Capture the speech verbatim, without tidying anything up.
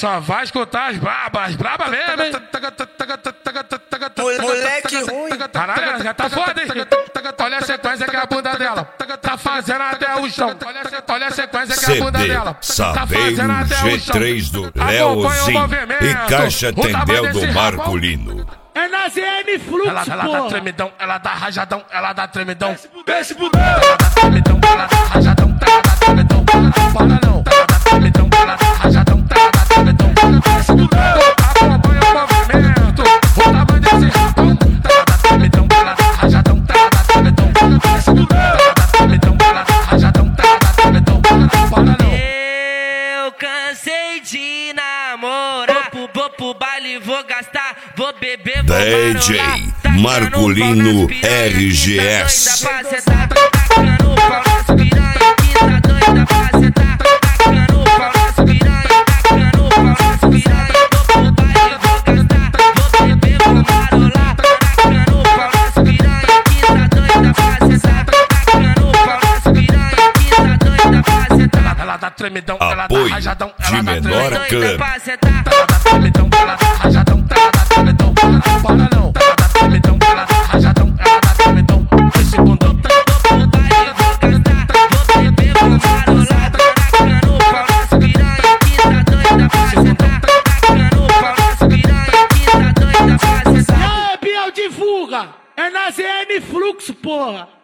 Só vai escutar as brabas, braba mesmo, hein? Moleque ruim. Caralho, já tá foda, hein? Olha a sequência que é a bunda dela tá fazendo até o chão. Olha a sequência que é a bunda dela tá fazendo até o chão. G três do Leozinho e Caixa Tendel do Marcolino. É na Z M Fluxo, ela, ela dá tremidão, ela dá rajadão, ela dá tremidão. Desce pro dedo. Ela dá tremidão, ela dá rajadão, ela dá tremidão. Para não, ela dá tremidão, ela dá rajadão, ela dá tremidão. Desce pro dedo. Acompanha o movimento, o tamanho desse rapão. Ela dá tremidão, ela dá rajadão, ela dá tremidão. Desce pro dedo. Ela dá tremidão, ela dá rajadão, ela dá tremidão. Para não. Eu cansei de namorar, vou pro, pro baile, vou gastar, vou beber, vou D J Marcolino R G S. Ela dá tremidão, ela dá Apoio rajadão, de ela dá menor tremidão. cano. Ela dá tremidão, ela dá rajadão, ela dá tremidão. Para não, ela dá tremidão, ela dá rajadão, ela dá tremidão. Esse bundão tá todo baile, eu vou gastar, vou beber, vou marolar. Tacando o pau nessa piranha que tá doida pra sentar. Tacando o pau nessa piranha que tá doida pra sentar. É, Biel, divulga. É na Z M Fluxo, porra.